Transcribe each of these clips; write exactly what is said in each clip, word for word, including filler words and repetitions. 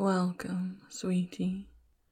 Welcome, sweetie.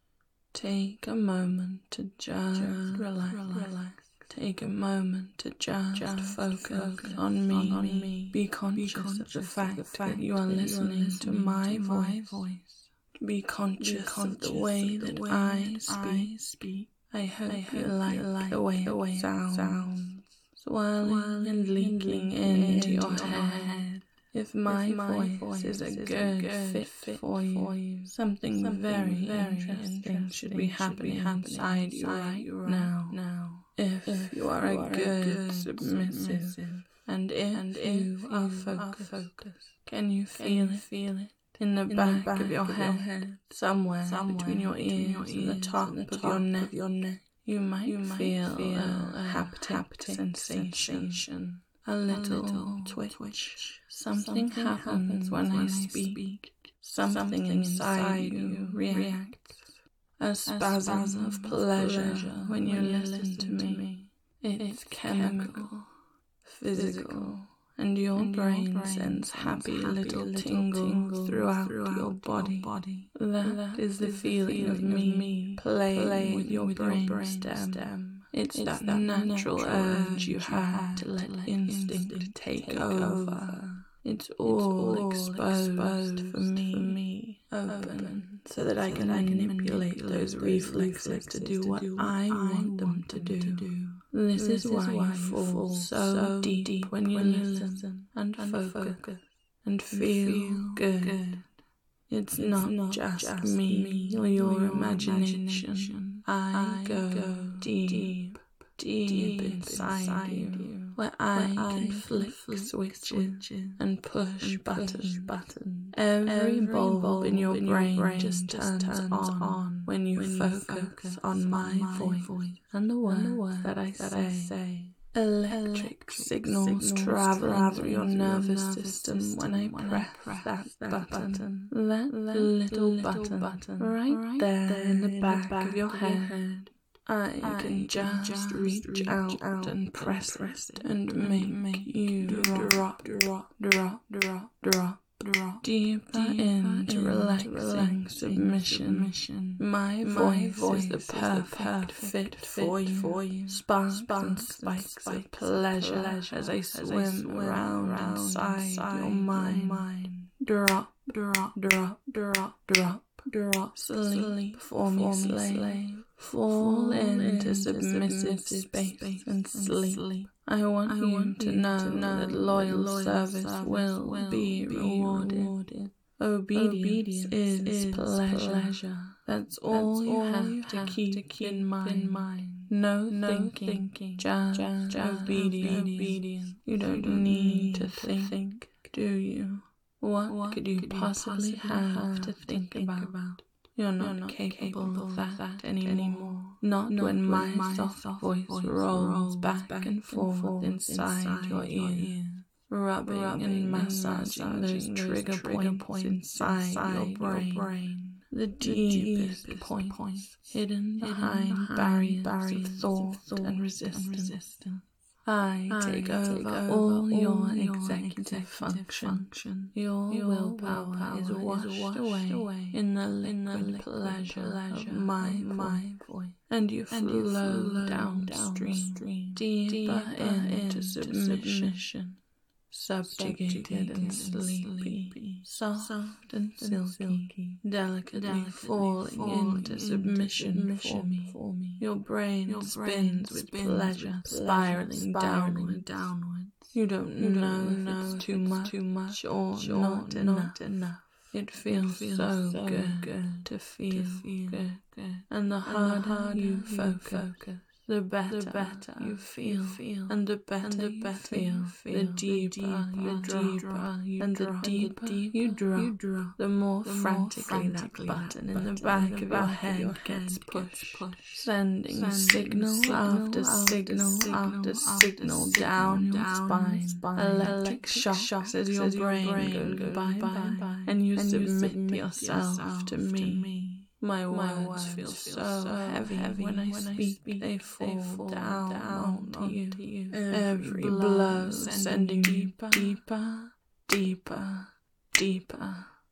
Take a moment to just relax, relax. Take a moment to just, just focus, focus on me. On me. Be conscious, Be conscious of the fact, of the fact that you are listening, you are listening to, my, to voice. my voice. Be conscious, Be conscious of the way that, the way I, that speak. I speak. I hope, I hope you like, you like the way, the way it sounds, sounds swirling, swirling and leaking into, into your, your head. head. If my, if my voice, voice is a is good, a good fit, fit for you, for you something, something very, very interesting, interesting should be happening, should be happening inside you right, right now. now. If, if you are, you a, are good, a good submissive, submissive, and if, and if you are focused, focused, can you feel can it? Feel it in the, in back, the back of your, of head, your head, somewhere, somewhere between your ears, between your ears and the top, and the top of, your neck, of your neck? You might, you might feel, feel a, a haptic, haptic sensation. sensation. A little, a little twitch. twitch. Something, Something happens, happens when, when I speak. speak. Something, Something inside you reacts. A spasm, a spasm of pleasure, pleasure when you when listen, listen to me. me. It's, it's chemical, chemical, physical, and your, and brain, your brain sends happy, happy little, little tingles, tingles throughout, throughout your body. Your body. That, that is the is feeling, feeling of me, me playing, playing with your brain, brain stem. stem. It's, it's that, that natural, natural urge you have to let, let instinct, instinct take, take over. over. It's all, it's all exposed, exposed for me, for me open, open, so that I can, so that manipulate, manipulate those reflexes to do what I want them to do. To do. This, this is why you fall so deep, deep when you listen and, and focus, focus and feel, feel good. good. It's, it's not, not just, just me or your, your imagination. imagination. I, I go, go deep, deep, deep inside, inside you, you, where I where can I flick, flick switches, switches and push, and buttons. Push buttons. Every, Every bulb, bulb in your, in brain, your brain just turns, turns on, on when you when focus, you focus on my, my voice, voice and the words, and the words that, I, that say. I say. Electric, Electric signals, signals traveling through your nervous system, system when I when press, I press that, that button. button. That, that little, little button, button right, right there, there in the back, the back of your of head. head. I, I can just, just reach, reach out, out and press it and, and make, make you drop, drop, drop, drop, drop, drop. Drop deeper, deeper into, into relaxing, relaxing submission. submission. My, My voice, voice is the perfect, perfect fit, fit for you. For you. Sparks, Sparks and spikes, spikes of pleasure, pleasure as I swim, as I swim around, around inside, inside your mind. mind. Drop, drop, drop, drop, drop, drop. Sleep, sleep for me, slave. slave. Fall, Fall into, into submissive, submissive space, space and sleep. sleep. I want, I you, want to you know to know that loyal, loyal service, service will, will be, be rewarded. rewarded. Obedience, Obedience is, is pleasure. pleasure. That's all, That's you, all have you have to keep, to keep in, mind. in mind. No, no thinking, thinking, just, just obedience. obedience. You don't, you don't need, need to think, think, do you? What, what could you could possibly, possibly have, have to think, think about? about? You're not, You're not capable, capable of that, that anymore. anymore. Not, not when my, my soft voice, voice rolls, rolls back, back and forth, forth inside, inside your ear, ear. Rubbing, rubbing and massaging, massaging those, those trigger, trigger points, points inside, inside your, brain. your brain. The deepest, deepest points, points hidden behind, behind barriers, barriers of thought, of thought and, resistance. and resistance. I, I take, take over, over all, all your executive, executive function. function. Your, your willpower, willpower is washed, is washed away, away in the liquid pleasure, pleasure of my, my voice. And you and flow, flow downstream, downstream deeper, deeper into, into submission. submission. Subjugated, Subjugated and sleepy, sleepy. Soft, soft and silky, silky. Delicately, delicately falling, falling into, into submission, submission for, me. for me. Your brain Your spins, brain with spins pleasure, with spiraling, spiraling downward. downwards. You don't, you don't know, know if it's too much, too much or, or not, not enough. enough. It feels, it feels so, so good, good to feel, to feel good. good. And the harder, and the harder you, you focus, focus The better, the better you feel, you feel, and the better, and the better you feel, the deeper, the deeper you drop, deeper you and the deeper, the deeper you, drop, you drop, the more the frantically, more frantically that button in the back of your head, your head gets pushed, pushed, sending, sending signal, signal after signal after signal down your spine, spine. Electric shocks as your brain goes bye bye, and you submit yourself to me. My words, My words feel, feel so, so heavy, heavy when, I, when speak, I speak. They fall, they fall down, down onto you. you. Every blow sending deeper, deeper, deeper, deeper,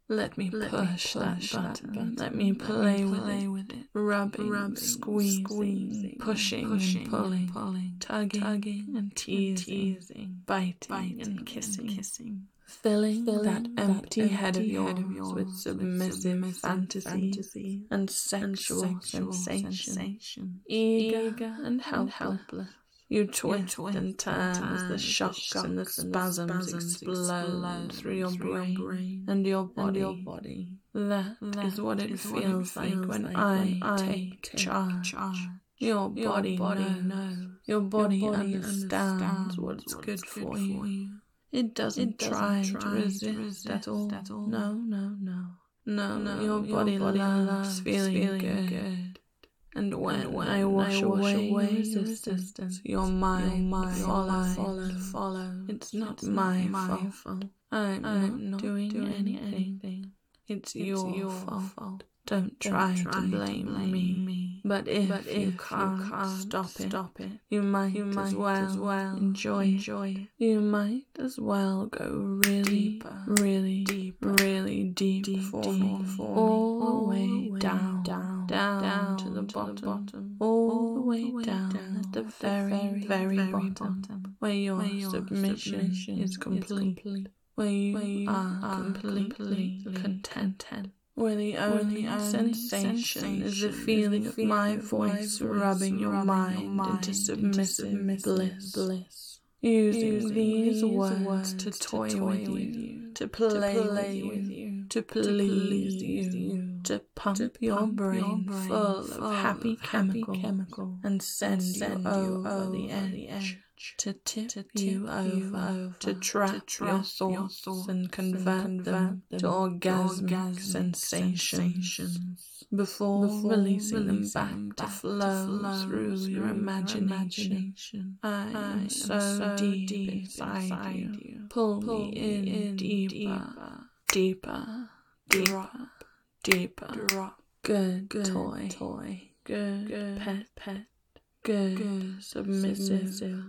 Let me Let push, me that, push button. that button. Let me play, Let me with, play it. with it. Rubbing, Rubbing, squeezing, squeezing, pushing, pushing and pulling, and pulling, tugging, tugging and teasing, teasing, biting, biting and kissing. and kissing. Filling, Filling that that empty, empty head, of head yours of yours with with submissive, submissive fantasies, fantasies and sexual, and sexual sensation. sensation. Eager, Eager and helpless. helpless. You twist, twist and turn as the as shocks, the and the shocks and spasms, the spasms explode, explode through your through your brain, brain and your and body. your body. That, That is what it is feels what it like feels when like I, when I take, take charge. charge. Your Your body, body knows. knows. Your body, Your body understands, understands what's what's good, good for, for you. you. It doesn't, It doesn't try, try to to resist, resist at, all. at all. No, no, no. No, No, your body, your body loves, loves feeling, feeling good. good. And when, And when I wash I wash away, away resistance, resistance, your mind, your mind follow, follow, follow. It's not It's my, not my fault. fault. I'm, I'm not, not doing, doing anything. anything. It's, It's your, your fault. fault. Don't Don't try, try to blame, to blame me. me. But if, But you, if can't you can't stop it, stop it, you might, you might as, well as well enjoy, enjoy it. it. You might as well go really, Deeper, really, deeper, really deep, deep for deep me, for all me, the way, way down, down, down, down to the to the bottom, bottom, all the way, way down, down at the at the very, very, very, very bottom, bottom, where your, where your submission, submission is is complete, complete, where you, where you are, are completely, completely content. content. Where the only, only sensation, is the feeling is of the my feeling of voice my voice rubbing your rubbing mind, your mind into into submissive, submissive bliss. bliss. Using, Using these, these words, words to to toy, toy with, you, with you, to play, to play with, you, with you, to to please, please you, you, to pump, to your, pump brain your brain full, full of happy, of happy chemicals, chemicals and send, and you, send you over, over the the edge, edge, to tip, to tip you, over, you over, to trap, to trap your, thoughts your thoughts and convert, and them, convert to them orgasmic, to orgasmic sensations. sensations. Before, Before releasing, releasing them back, to, back flow to flow through your your imagination. imagination. I, I am am so, so deep, deep inside, inside you. you. Pull, Pull me me in, in deeper, deeper, deeper, drop, deeper. drop. Good, Good toy, toy. good, Good pet, pet. good, Good submissive. submissive.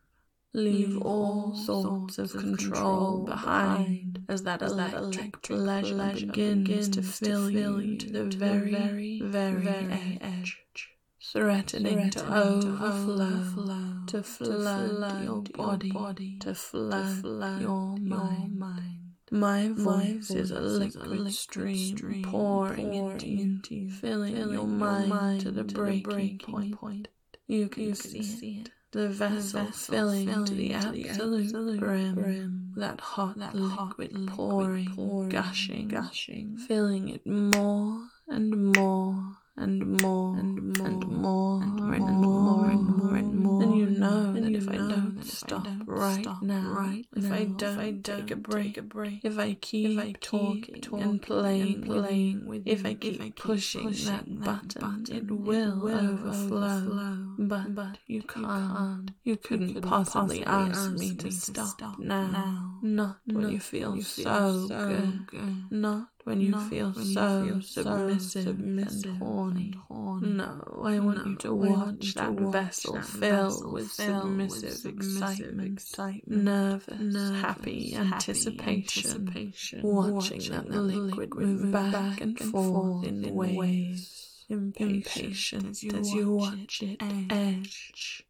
Leave, Leave all all thoughts thoughts of of control control behind, behind, as that as that electric, electric pleasure, pleasure begins, begins to to fill fill you you to the to the very, very, very, very edge, edge, threatening, to threatening to overflow, overflow, to to flood, flood your your body, body, to flood, to flood your, your mind. mind. My My voice is a liquid, liquid stream, stream pouring, pouring into, you, into you, filling, filling your, your mind mind to the to the breaking, breaking point. point. You can, You see, can see it. it. The vessel, vessel filling, filling to the to the absolute, absolute brim, brim. that hot That liquid, hot liquid pouring, pouring, gushing, gushing, filling it more and more and more and more and more and and more more and more and more. And you know and that you if I know don't that if I stop don't right stop now, right if now, I if don't I take don't a break, take a break, if I keep if I keep talking, talking and playing, and playing with with you, if you, I keep if I keep pushing, pushing that, that button, button, it it will, will overflow. overflow. But, But you you can't. can't. You couldn't, You couldn't possibly, possibly ask, ask me me to to stop, stop now. now. Not when Not you feel, when you so, feel so good. good. Not when you Not feel when you so feel so submissive, submissive and horny. and horny. No, I want No, you to I want watch you to that watch vessel that fill vessel with fill submissive, with submissive excitement, excitement, nervous, nervous, happy, happy anticipation, anticipation, watching, watching that, that liquid liquid move back, back and and forth forth in in waves, waves, impatient as you as you watch watch it it edge,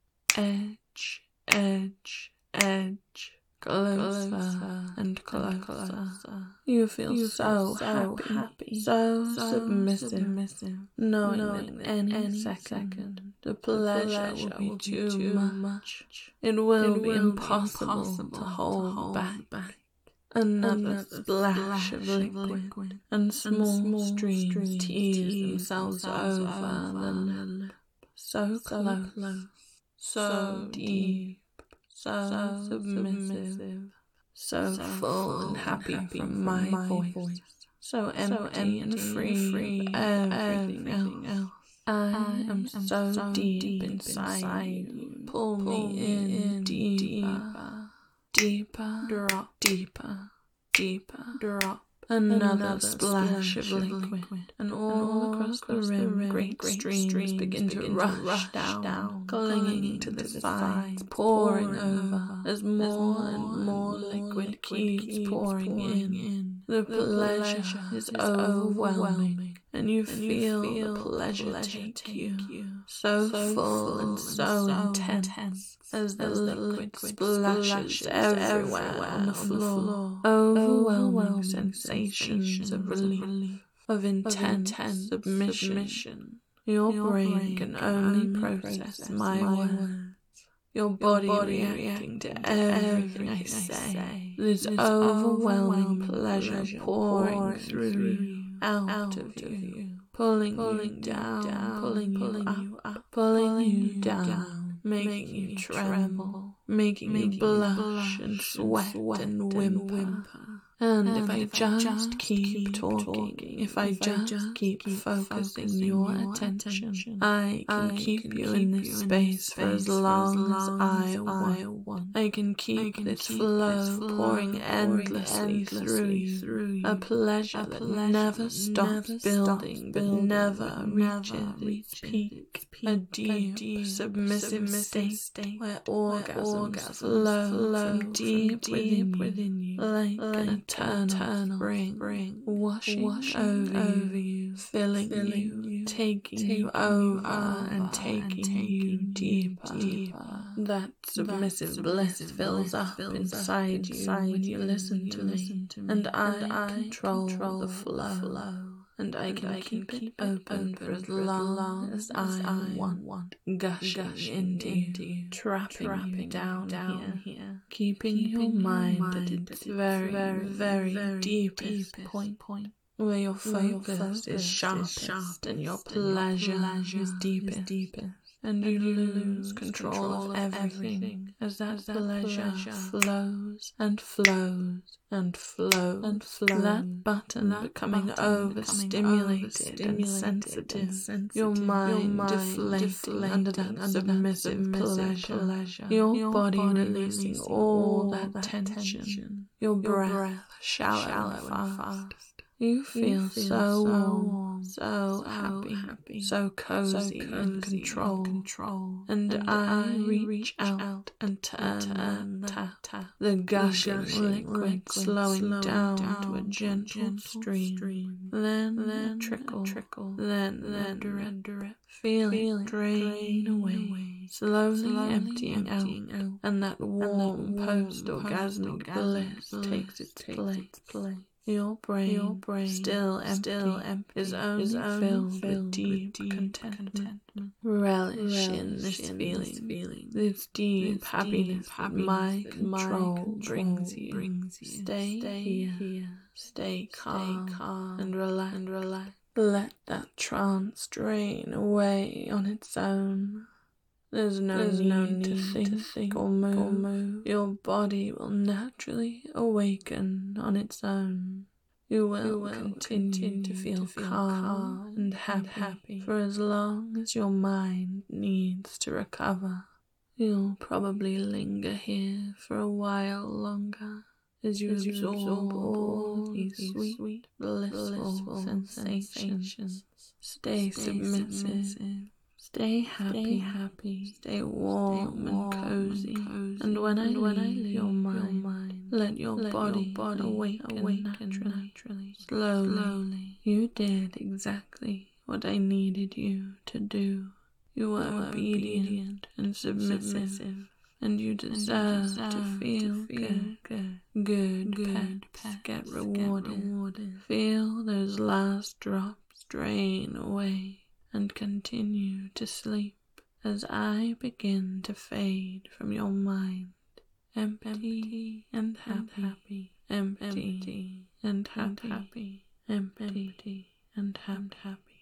edge, edge, edge, closer, closer and closer. closer. You feel You so, feel so happy, happy, so, so submissive, submissive, knowing, knowing that that any, any second, second the pleasure, pleasure will be will be too, too much. much. It will, It be, will be impossible impossible to to hold, hold back. back. Another, Another splash, splash of of liquid, liquid, and small, small streams, streams tease tease themselves, themselves over, over the the lip. lip. So, So close, close, so, so deep, so, so submissive, submissive, so, so full and happy, happy from, from my, my voice. voice. So empty, So empty and free, free of of everything, everything else. else. I, I am am so, so deep, deep inside, inside you. you. Pull, Pull me me in, in deeper, deeper, drop, deeper, deeper, drop. Another, Another splash, splash of of liquid, liquid. and all, And all across, across the the rim, rim, great, great streams, streams begin, to, begin to rush, rush down, down, clinging, clinging to the to the sides, sides, pouring, pouring over, over, as as more more and and more more liquid liquid keeps keeps pouring, pouring in. in. The pleasure, pleasure is overwhelming, and you, and feel, you feel the pleasure, pleasure take, take you, you so, so full and so, so intense, intense as the, as the liquid splashes, splashes everywhere, everywhere on the floor. floor. Overwhelming, overwhelming sensations, sensations of relief, relief of intense, of intense submission. submission. Your, Your brain, brain can, can only process, process my, my words. words. Your body, Your body reacting, reacting to everything I say. This overwhelming pleasure pouring through you, out, out of you, you. Pulling, pulling you down, down, pulling, pulling you up, up pulling, pulling you down, down making, making you tremble, making, making you blush, blush and sweat and, and whimper. whimper. And, and if I if just, just keep, keep talking, talking, if I if just, just keep, keep focusing, focusing your attention, attention I can I keep can you keep in this space for as long, for as, long as I, want. I want. I can keep I can this keep flow, this flow pouring endlessly, endlessly through you, through you. A pleasure, a pleasure that never stops never building, but building, never reaches its peak. peak. A deep, deep submissive, submissive state where orgasms, orgasms flow, flow from deep, deep within you, like, like an eternal, eternal spring, spring washing, washing over, over you, filling, filling you, you, taking, taking you over, over and taking, and taking you deeper, deeper. That submissive that bliss submissive fills up fills inside, you inside when you listen to me, to me. And, and I control, control the flow. flow. And I can, and I keep, can keep it open for as long, long as, as I want, want. Gushing, gushing into, into you, trapping, trapping you down, down here, here. Keeping, keeping your mind, mind at its very, very, very, very deepest, deepest point, point, where your focus, where your focus is sharpest, is sharpest and your pleasure, your pleasure is deepest. Is deepest. And you, and you lose control, control of everything, everything as that, as that pleasure, pleasure flows and flows and flows and flows. That button that becoming overstimulated and sensitive, sensitive. Your mind, your mind deflating, deflating under that under submissive, that pleasure. pleasure. Your, your body, body releasing, releasing all that, that tension. tension. Your breath, your breath shallow, shallow and fast. You feel, you feel so warm, so, so happy, happy, so cozy, so cozy and control, control. And, and I, I reach out, out and turn, turn that tap, tap, the gushing, gushing liquid, liquid slowing, slowing down, down to a gentle, gentle stream. stream. Then, then trickle, trickle, then, then drip, drip. Feel, Feel it drain, drain away, away. Slowly, slowly emptying, emptying out, out, and that warm, warm post-orgasmic bliss, bliss takes its place. place. Your brain, Your brain still empty, still empty is only, is only filled, filled with deep, deep contentment. contentment. Relish, Relish in this in feeling, this, feeling. this deep this happiness, deep happiness my control, control brings you. Brings you. Stay, Stay here, here, stay calm, stay calm and relax, and relax. Let that trance drain away on its own. There's no, There's need, no need to think, to think or, move. or move. Your body will naturally awaken on its own. You will, you will continue, continue to feel, to feel calm, calm and happy, and happy for as long as your mind needs to recover. You'll probably linger here for a while longer as you, as absorb, you absorb all these sweet, sweet blissful, blissful sensations. sensations. Stay, Stay submissive. submissive. Stay happy, stay happy, stay warm, stay warm and, cozy. and cozy. And when I, and when I leave your mind, your mind let your let body, your body awaken, awaken naturally. naturally. Slowly. Slowly, you did exactly what I needed you to do. You were, you were obedient, obedient and submissive, submissive, and you deserve, and you deserve to feel, to feel good. Good, good, good pets, pets get rewarded. Get rewarded. Feel those last drops drain away. And continue to sleep as I begin to fade from your mind, empty, empty and happy, empty, empty and happy, empty and happy.